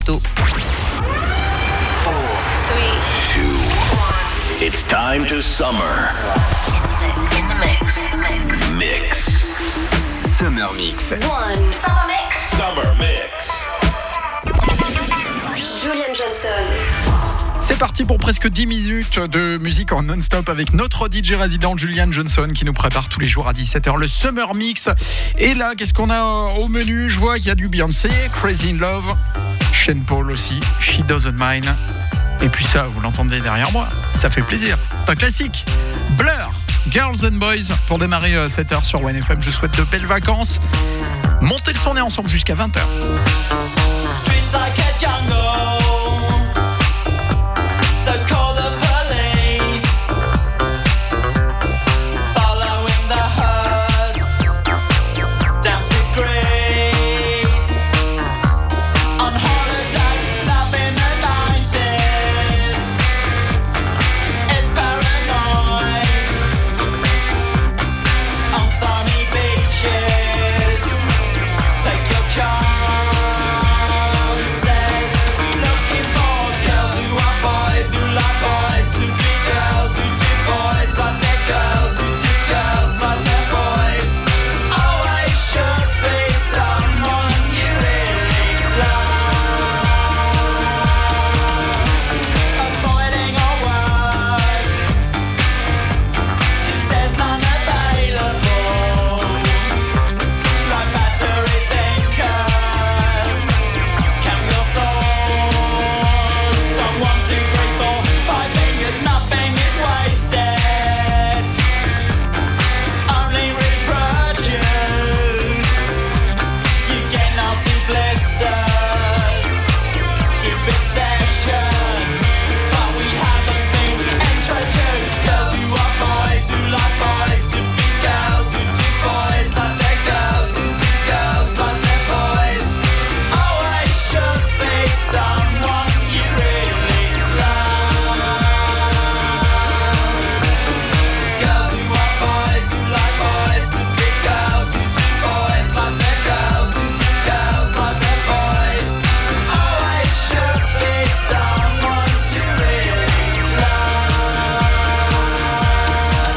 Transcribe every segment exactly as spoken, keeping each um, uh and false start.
Tiesto. Four, three, two, one. It's time to summer. In the mix. Mix. Summer Mix. One. Summer Mix. Summer Mix. Julian Johnson. C'est parti pour presque dix minutes de musique en non-stop avec notre D J résident Julian Johnson qui nous prépare tous les jours à dix-sept heures le Summer Mix. Et là, qu'est-ce qu'on a au menu? Je vois qu'il y a du Beyoncé, Crazy in Love, Sean Paul aussi, She Doesn't Mind. Et puis ça, vous l'entendez derrière moi, ça fait plaisir. C'est un classique. Blur, Girls and Boys, pour démarrer cette heure sur One F M. Je souhaite de belles vacances. Montez le son et ensemble jusqu'à vingt heures. Streets like a jungle. So call the police. Following the herd down to Greece. On holiday, love in the nineties. It's paranoid. On sunny beaches. Take your chances. Looking for girls who are boys, who like boys, who be girls, who do boys like their girls, who do girls like their boys. Always should be someone you really love. Avoiding all work, 'cause there's none available. Like battery thinkers, count your thoughts on one, two, three, four, five fingers. Nothing is wasted, only reproduce. You get nasty blisters, deposition, but we haven't been introduced. Girls who are boys, who like boys, to be girls who do boys like their girls, who do girls like their boys. Always should be someone you really love. Girls who are boys, who like boys, to be girls who do boys like their girls, who do girls like their boys. Always should be someone to really love.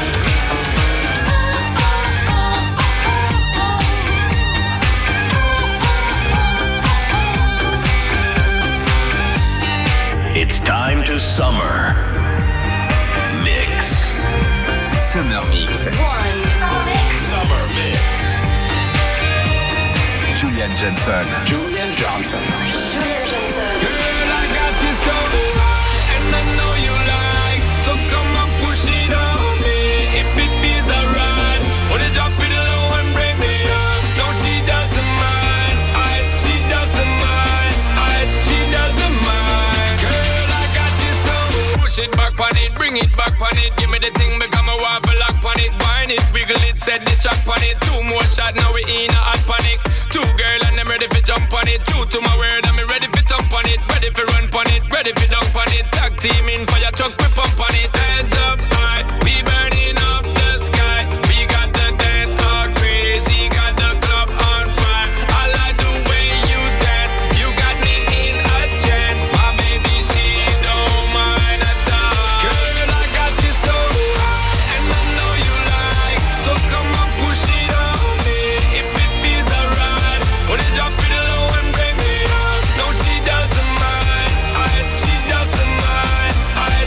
It's time to summer. Mix. Summer Mix. One. Summer Mix. Summer Mix. Julian Johnson. Julian Johnson. Julian Johnson. Girl, I got you so high, and I know you like. So come and push it on me if it feels alright. Wanna drop it low and bring me up. No, she doesn't mind. I, she doesn't mind. I, she doesn't mind. Girl, I got you so. Push it back on it, bring it back on it. Give me the thing, become a waffle lock on it. Wine it, wiggle it, set the track on it. Two more shots, now we in a hot panic. Two girl and I'm ready for jump on it. True to my word, I'm ready for thump on it. Ready for run on it, ready for dunk on it. Tag team in fire truck, we pump on it. Hands up high, we burning up the sky. We got the dance all crazy, got the club on fire. I like the way you dance, you got me in a trance. My baby, she don't mind at all. Girl, I got you so high, and I know you like. So come on, push it on me if it feels alright. Wanna drop it low and bring me up. No, she doesn't mind. I, she doesn't mind. I,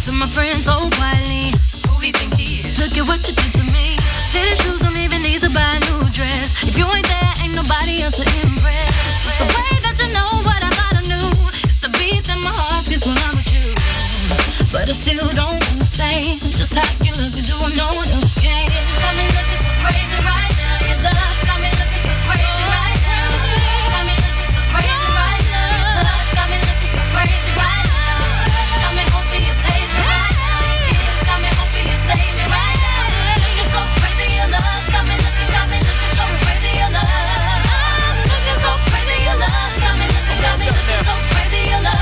to my friends so quietly. Who he think he is? Look at what you did to me. Tennis shoes don't even need to buy a new dress. If you ain't there, ain't nobody else to impress. It's the way that you know what I thought I knew. It's the beat that my heart gets when I'm with you. But I still don't understand just how you look and do what no one else can. Got me looking so crazy right now. Your love's got me looking so crazy right now. Got me looking so crazy right now. Your touch got me looking so crazy right now. Got me hoping you page me right now. Your kiss got me hoping you save me right now. Looking so crazy, your love's got me looking, got me looking so crazy, your love. I'm looking so crazy, your love's got me looking, got me looking so crazy, your love.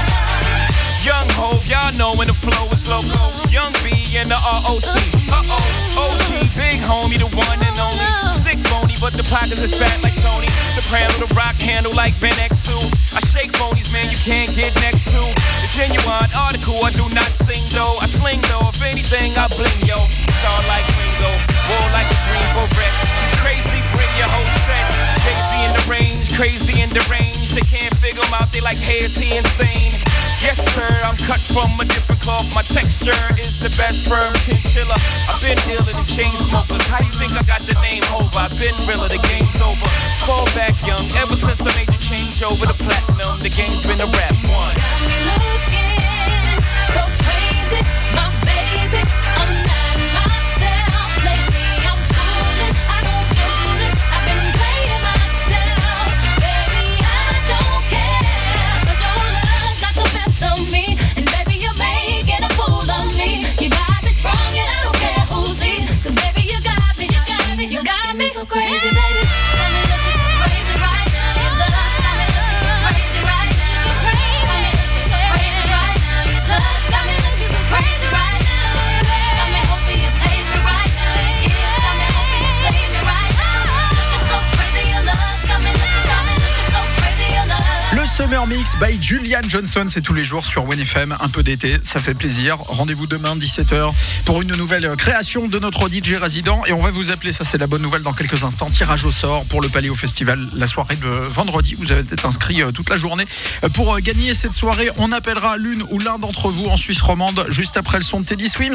Young Hov, y'all know when the flow is loco. Young B and the R O C. Uh-oh, O G, big homie, the one and only. Stick bony, but the pockets is fat like Tony. Soprano, the rock handle like Ben X two. I shake phonies, man, you can't get next to. The genuine article, I do not sing though. I sling though, if anything, I bling yo. Star like Ringo, war like a Greensboro wreck. Crazy, bring your whole set. Jay-Z in the range, crazy in the range. They can't figure him out, they like, hey, is he insane? Yes, sir, I'm cut from a different cloth. My texture is the best firm chinchilla. I've been iller than chain smokers. How you think I got the name over? I've been realer, the game's over. Fall back young, ever since I made the change over to platinum. The game's been a rap one. Got me looking so crazy, my baby. I'm not myself lately. I'm foolish, I don't do this. I've been playing myself, baby. I don't care, 'cause your love's got the best of me, and baby you're making a fool of me. You got me sprung, and I don't care who sees, 'cause baby you got me, you got me, you got me so crazy, baby. Got me looking so crazy right now. Your love's got me looking so crazy right now. Got me looking so crazy right now. Your touch got me looking so crazy right now. Got me hoping you page me right now. Your kiss got me hoping you save me right now. Looking so crazy, your love's got me looking, got me looking so crazy, your love. Le Summer Mix by Julian Johnson, c'est tous les jours sur One F M, un peu d'été, ça fait plaisir. Rendez-vous demain dix-sept heures pour une nouvelle création de notre D J résident et on va vous appeler, ça c'est la bonne nouvelle dans quelques instants, tirage au sort pour le Paléo Festival, la soirée de vendredi. Vous avez été inscrit toute la journée pour gagner cette soirée. On appellera l'une ou l'un d'entre vous en Suisse romande juste après le son de Teddy Swims.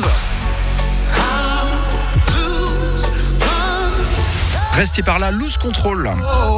Restez par là, Loose Control.